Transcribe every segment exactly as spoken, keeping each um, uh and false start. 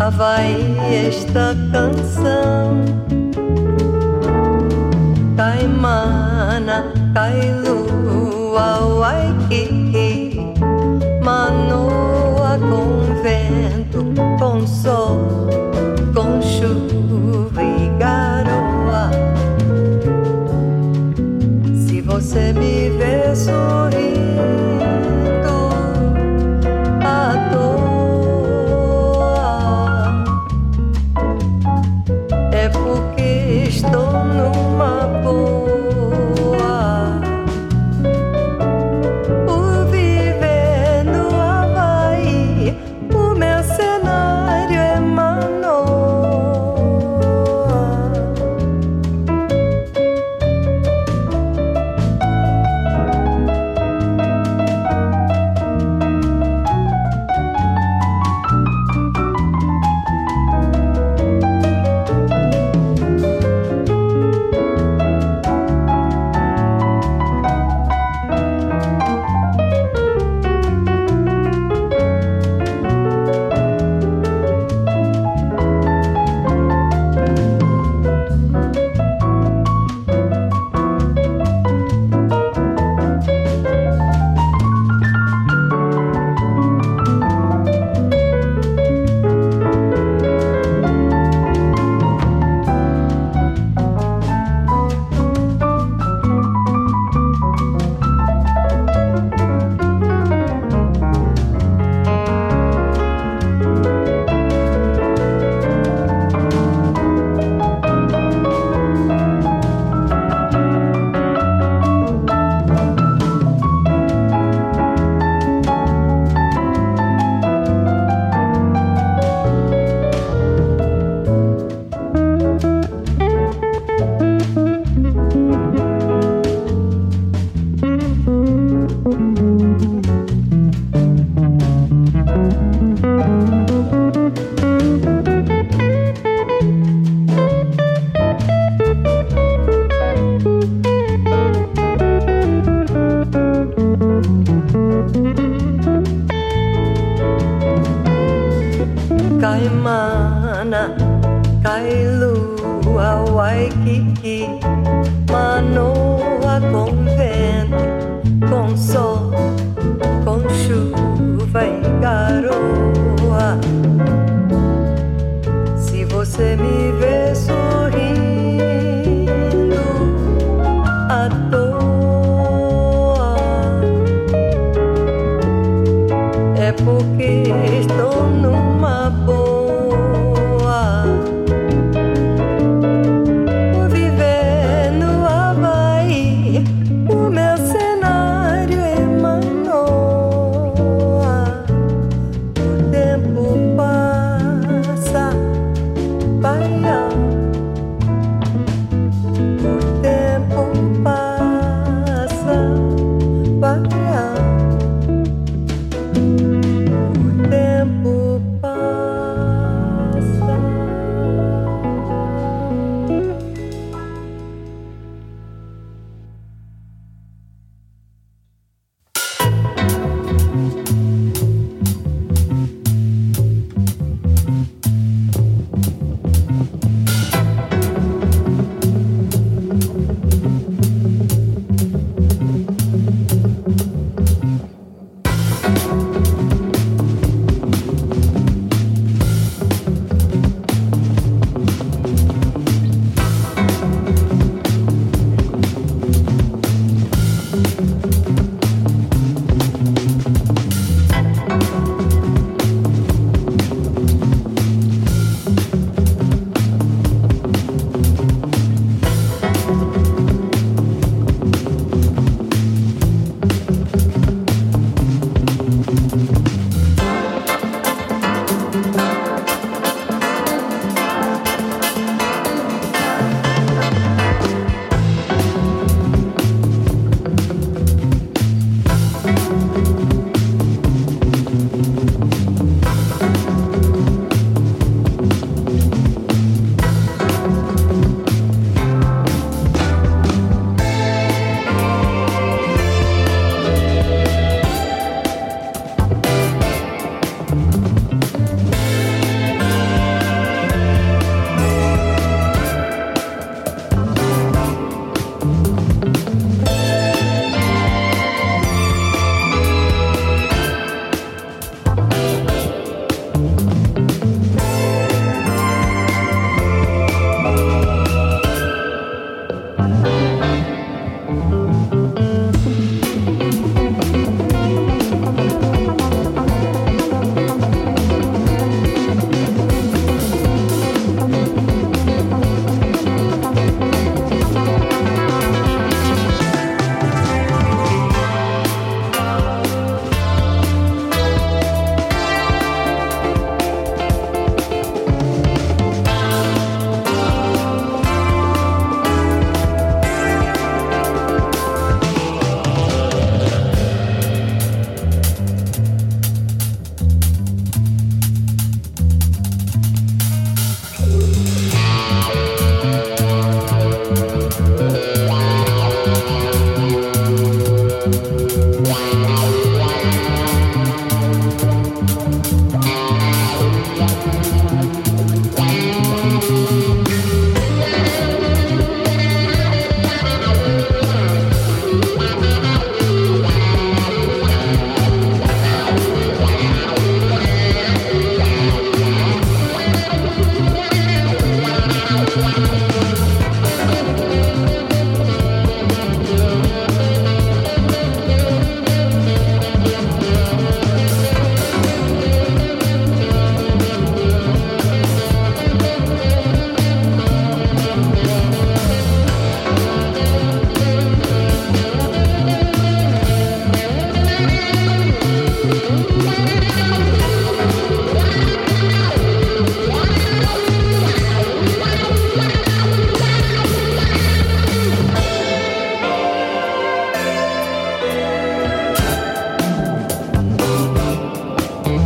Havaí, esta canção. Caimana, Kailua, Waikiki, Manoa com vento, com sol, com chuva e garoa. Se você me vê sorrindo à toa, é porque estou numa boa. Por viver no Havaí, o meu cenário é Manoa. Caimana, Kailua, Waikiki, Manoa com vento, com sol, com chuva e garoa. Se você me vê sorrindo à toa, é porque estou numa boa. Por viver no Havaí, o meu cenário é Manoa. O tempo passa, vai. O tempo passa, vai. O tempo passa.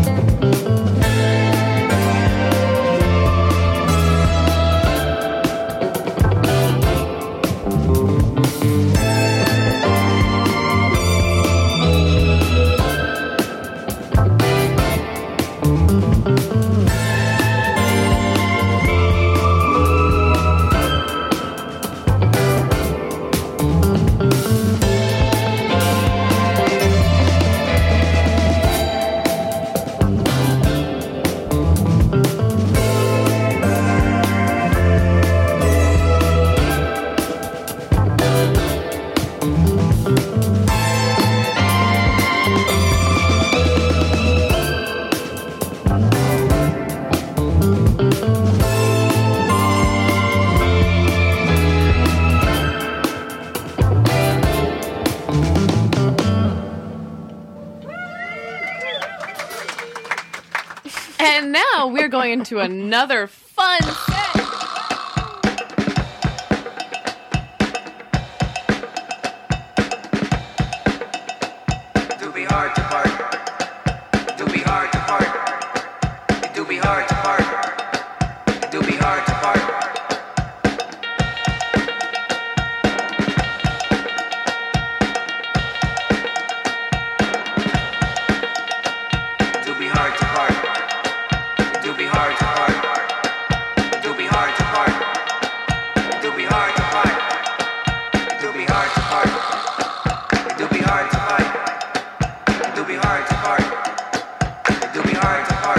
And now we're going into another fun set. Do be hard to part. Do be hard to part. Do be hard to part. Do be hard to part. Do be hard to part. Do be hard to part. Do be hard to part. Do be hard to part. Do be hard to part. Do be hard to fight. Do be hard to part. Do be hard to part.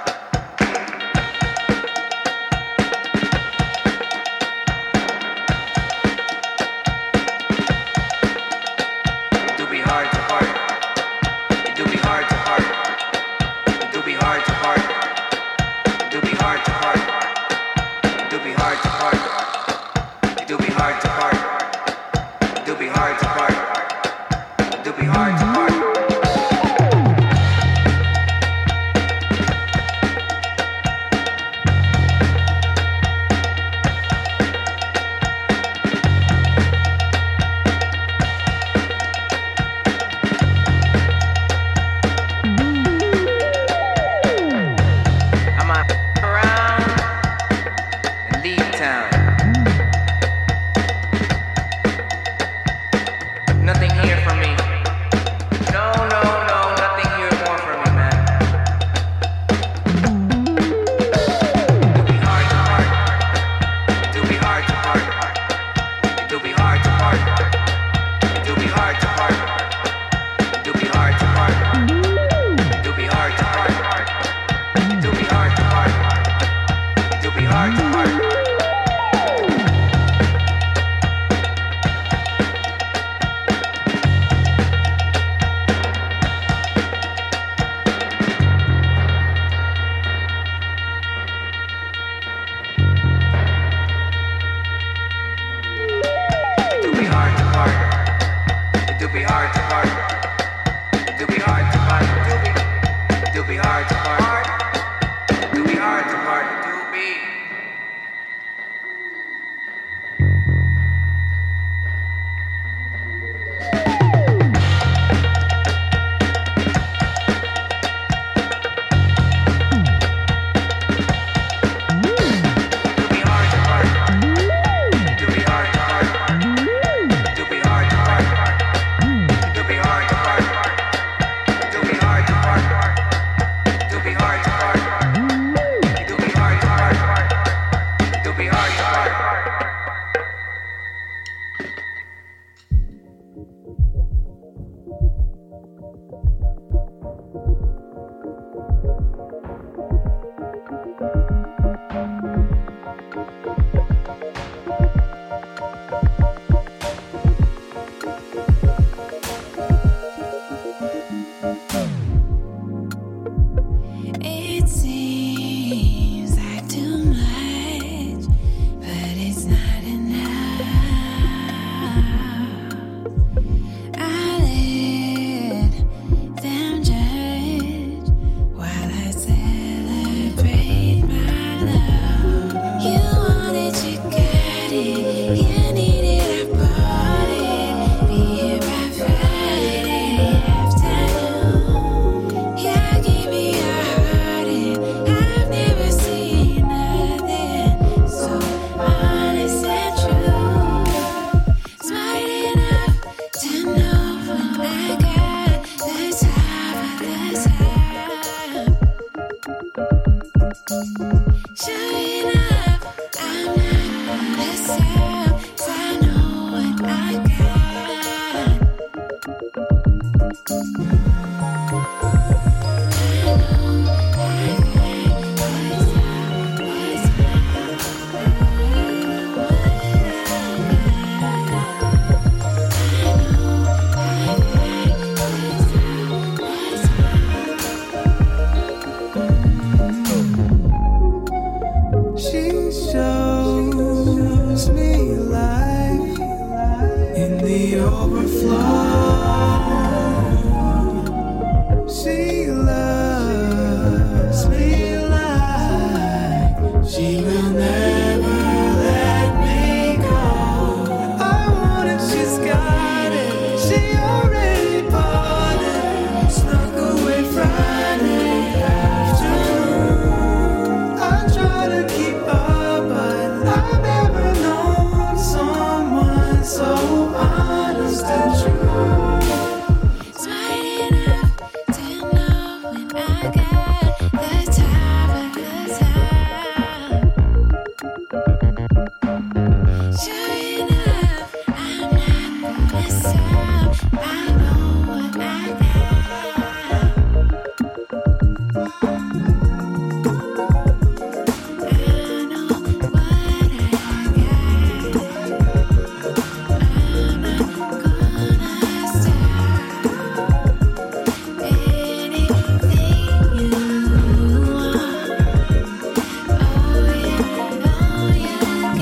Do be hard to part. Do be hard to part. Do be hard to part. Do be hard to part. Do be hard to part. Do be hard to part. Do be hard to part. Do be hard to part. I'm a around and leave town. Nothing here for me. No, no, no, nothing here more for me, man. Do be hard to part. Do be hard to part. Do be hard to part. Do be hard to part. Do be hard to part. Do be hard to part. Do be hard to part. Do be hard to part. Do be hard to part. Do be hard to part. Do be hard to part. Do be. Do be hard to part. Do be hard to part. Do be. Do be hard to part. Do be hard to part. Do be hard to part. Do be hard to part. Do be hard to part. Do be hard to part. Do be hard to part. Do be hard to part. It seems like too much, but it's not enough. I let them judge while I celebrate my love. You want it, you got it. You need it, I brought it. Be here by Friday afternoon. Yeah, give me your Sure enough, I'm not gonna stop, 'cause I know what I got. She shows me life in the overflow. She loves me like she will never let me go. I want it, she's got it. She already bought it. Snuck away Friday afternoon. I try to keep up, but I've never known someone so honest and true. Smart enough to know when I got the top of the top. Sure enough, I'm not gonna stop. I know what I got. I know what I got. I'm not gonna stop. Anything you want, oh yeah, oh you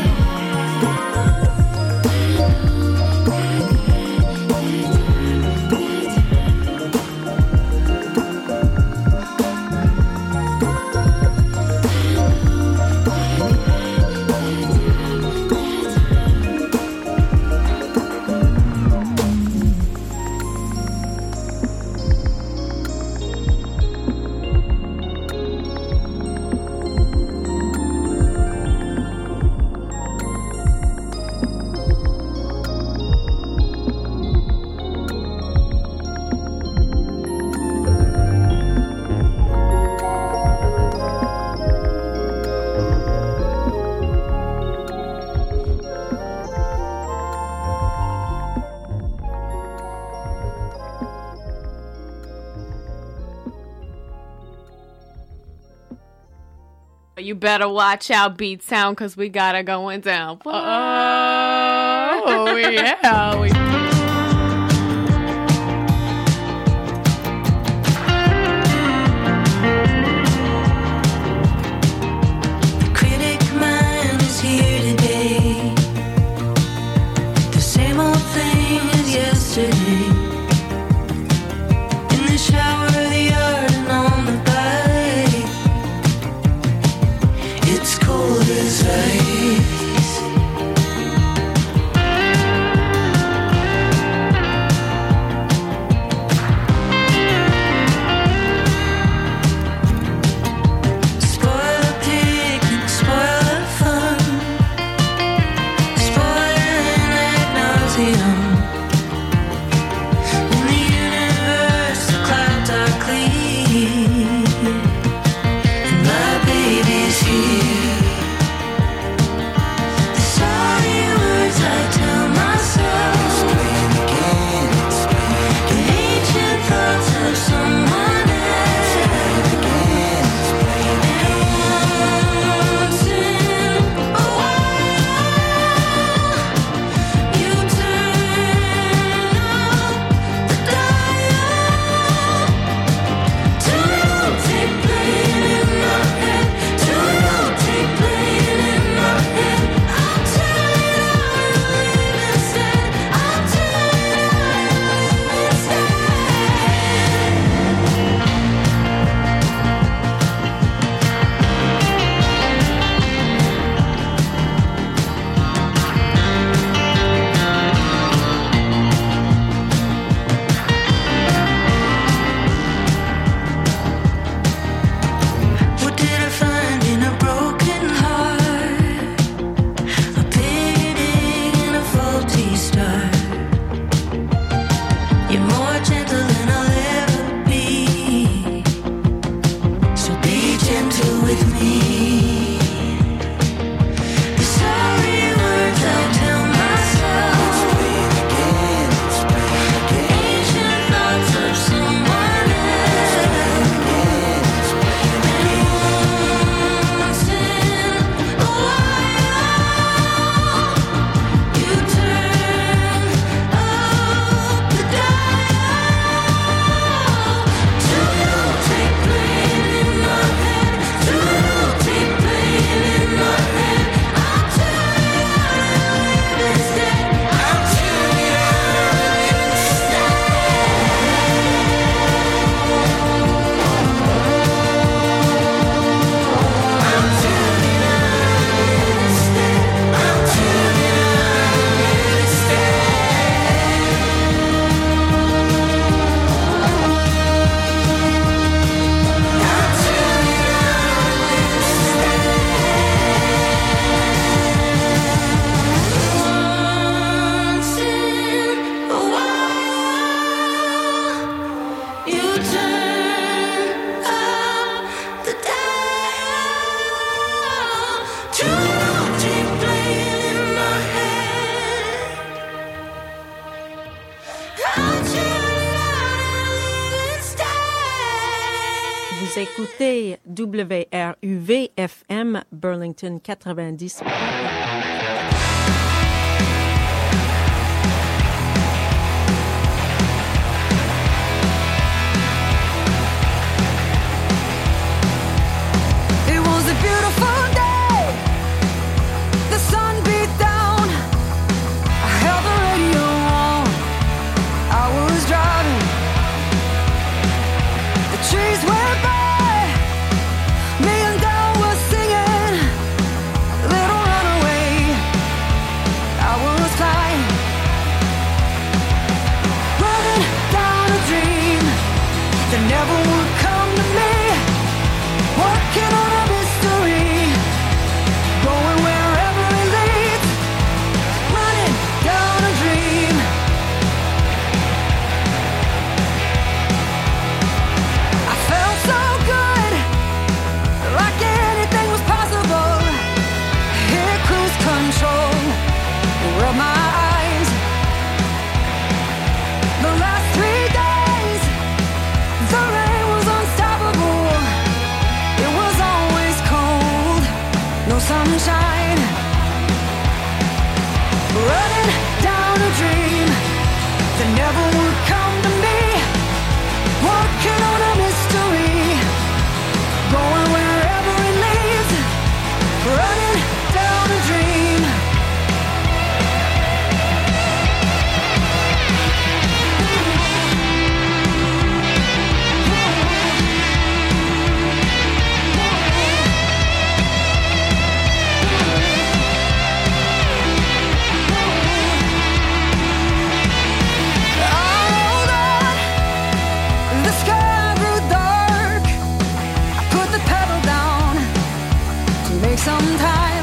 You better watch out, Beat Sound, because we got it going down. Oh, yeah. We- Critic mind is here today. The same old thing as yesterday. In the shower, the yard, and on the bike. It's cold as ice. écoutez W R U V F M Burlington quatre-vingt-dix. It was a beautiful day. The sun beat down. I held the radio on. I was driving. The trees went by. Me and Dad were singing. Little Runaway. I was flying. Running down a dream that never would come to me. Working on a mystery, going wherever it leads, running down a dream. I felt so good, like anything was possible. Hit cruise control, rub my eyes. The last three days, the rain was unstoppable. It was always cold, no sunshine. Running down a dream that never would come to me. Working on a mystery, going wherever it leads. Running down a dream. The sky grew dark. I put the pedal down to make some time.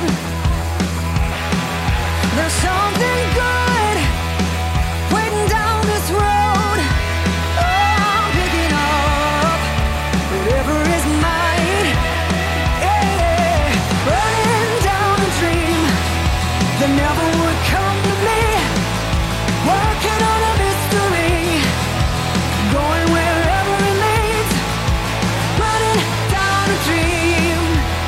There's something good waiting down this road. Oh, I'm picking up whatever is mine. Yeah, running down a dream that never would come to me. Working on a mystery, going wherever it leads, running down a dream.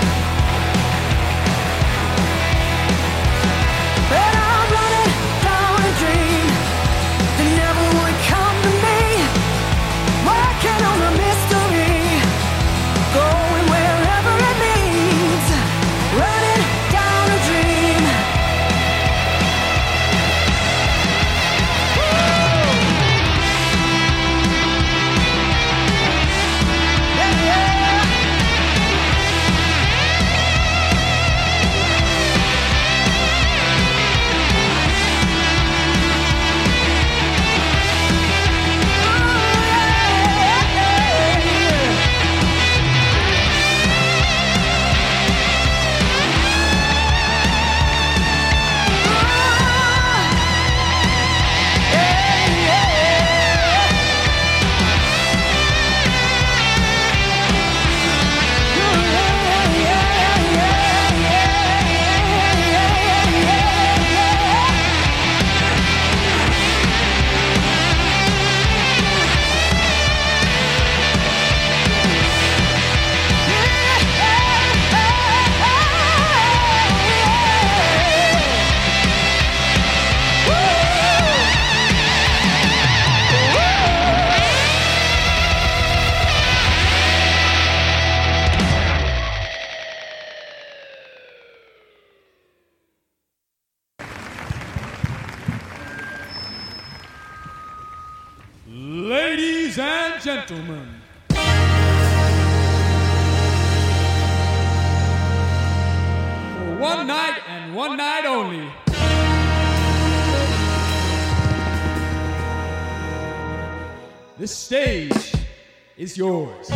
And I'm running down a dream that never would come to me. Working on a mystery, going wherever it leads, running down a dream. Yeah, yeah. Ladies and gentlemen, for one night and one night only, this stage is yours.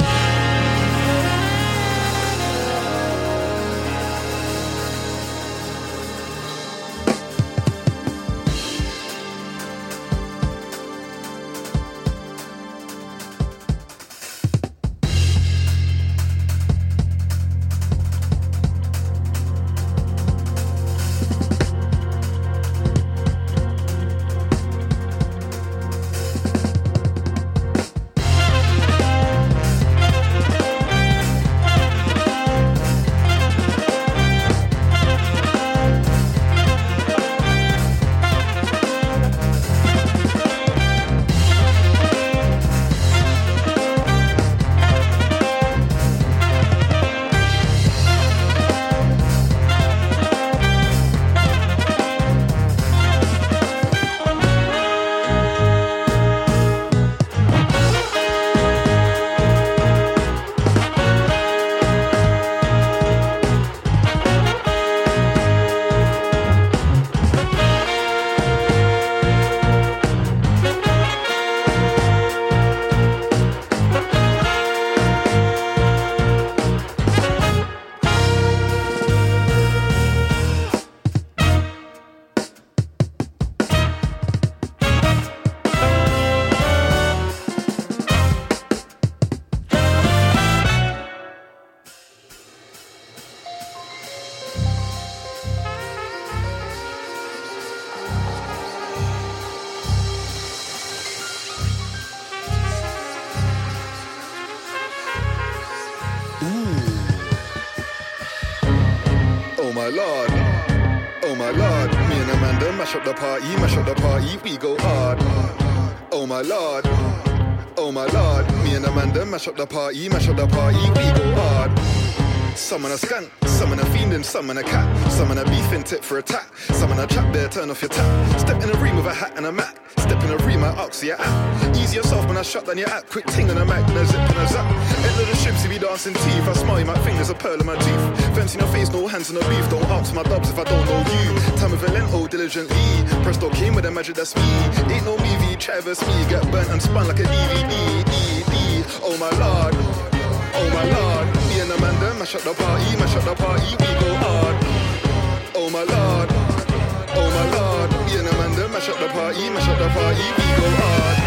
my lord, oh my lord. Me and Amanda mash up the party, mash up the party, we go hard. Oh my lord, oh my lord. Me and Amanda mash up the party, mash up the party, we go hard. Some on a skank, some on a fiendin', some on a cat, some on a beefing tip for a tat, some on a trap there, turn off your tap. Step in a room with a hat and a mat, step in a room, I ox your app. Ease yourself when I shut down your app, quick ting on a Mac, no zip and a zap. End of the ships, if you dancing teeth, I smile, you might think there's a pearl in my teeth. Fence in your face, no hands on the beef, don't ask my dubs if I don't know you. Time with a lento, diligently, Presto came with a magic, that's me. Ain't no movie, Travis me, get burnt and spun like a D V D. E, E, oh my lord, oh my lord. Me and Amanda mash up the party, mash up the party, we go hard. Oh my lord, oh my lord. Me and Amanda mash up the party, mash up the party, we go hard.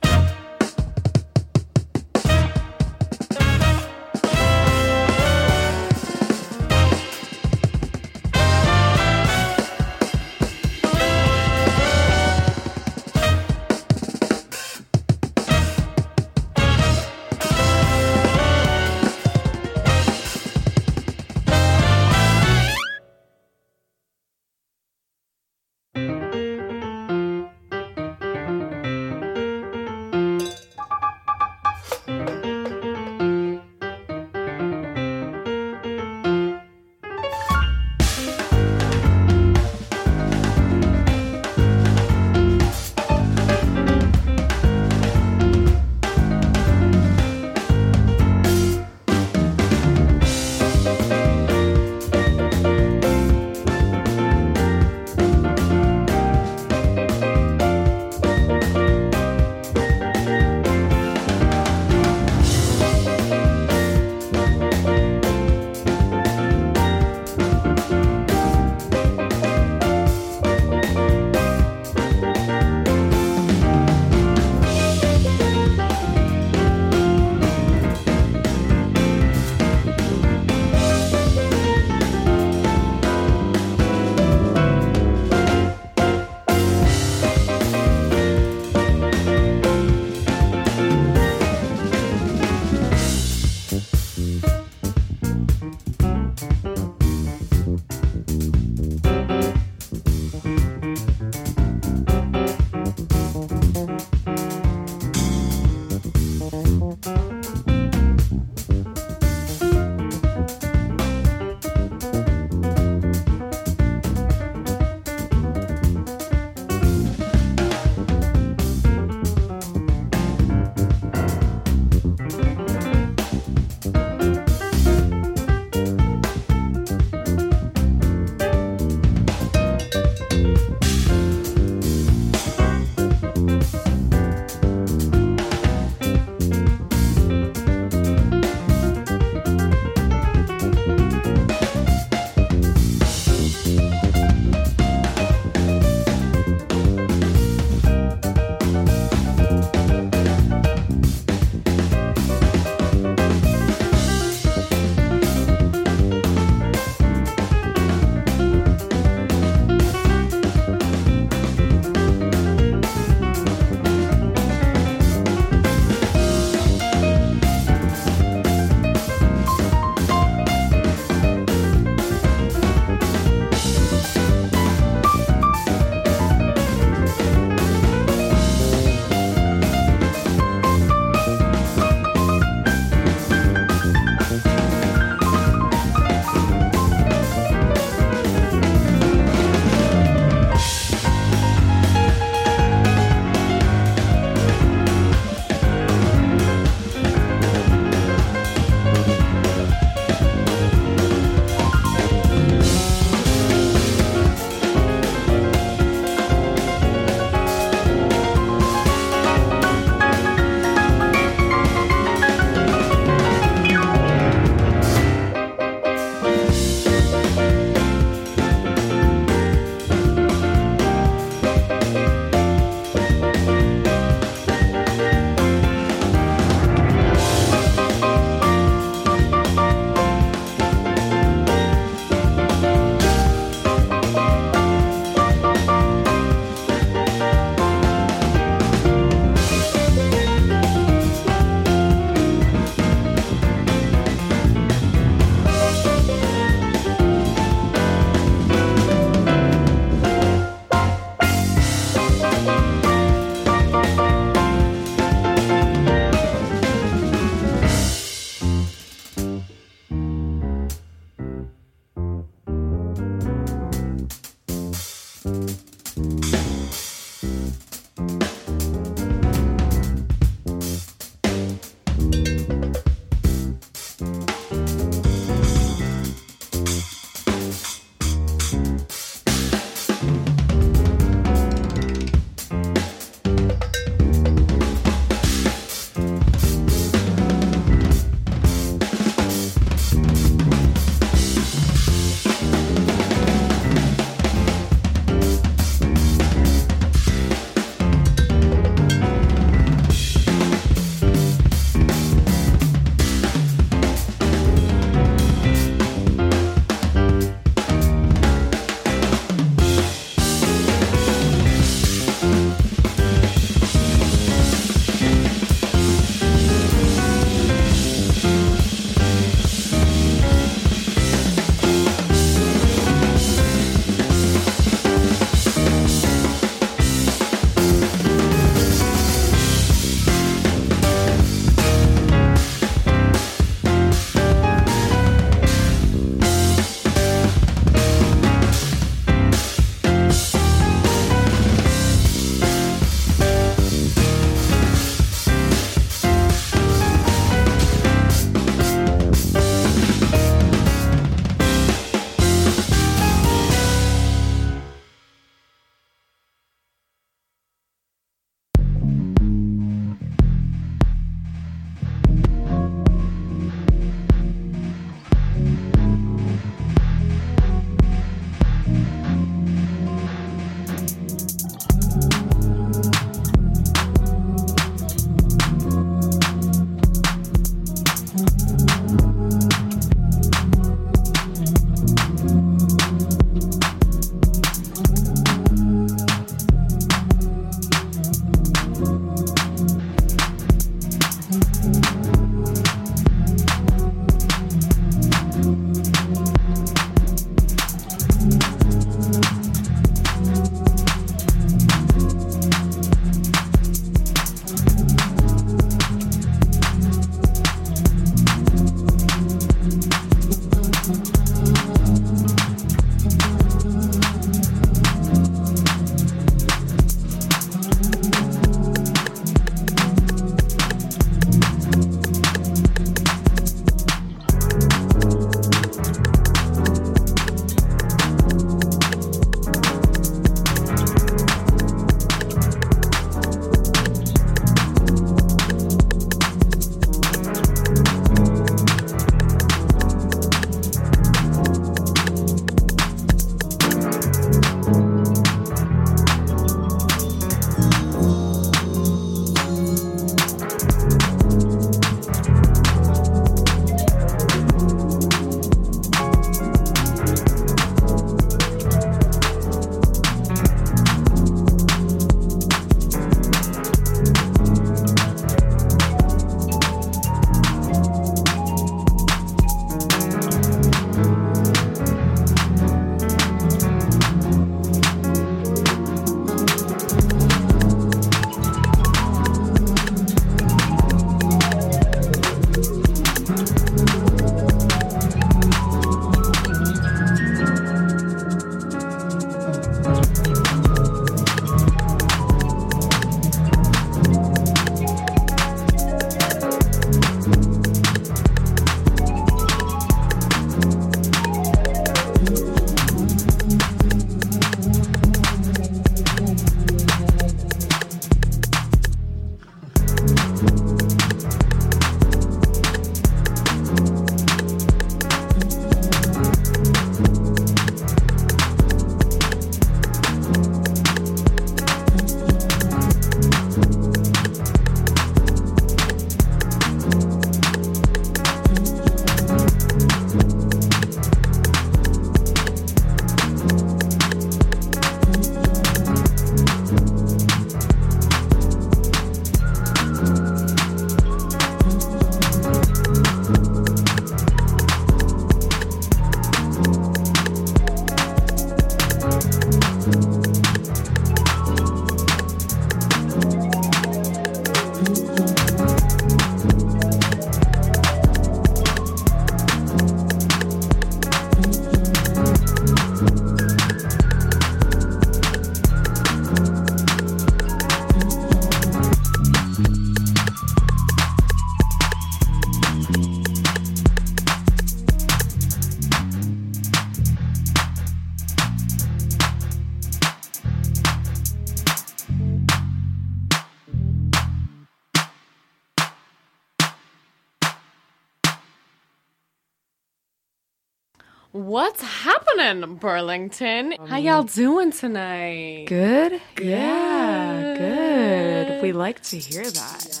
What's happening, Burlington? How y'all doing tonight? Good? Yeah, good. We like to hear that.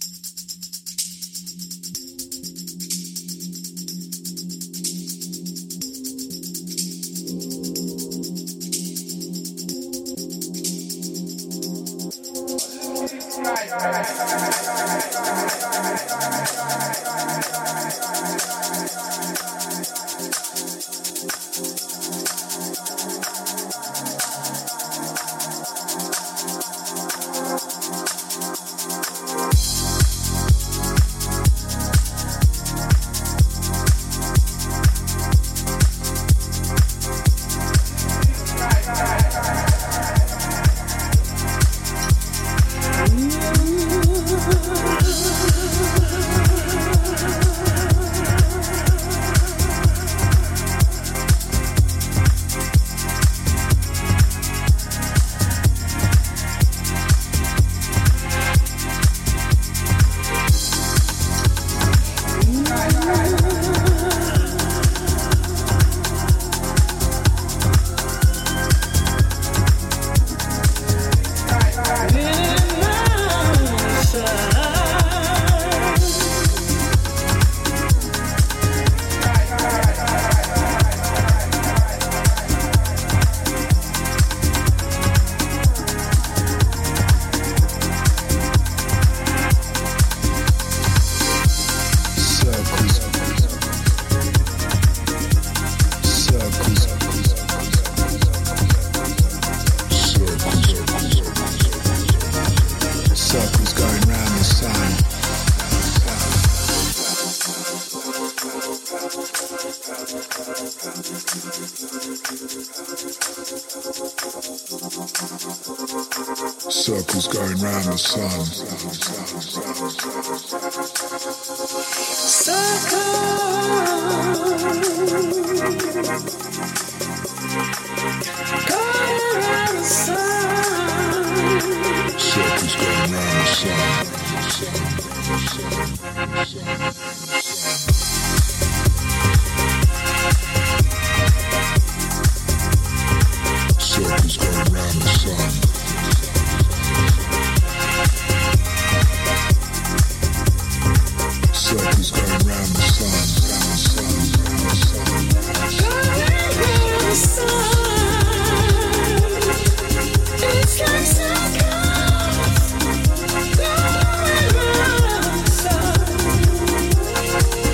Circles going round the sun. Circles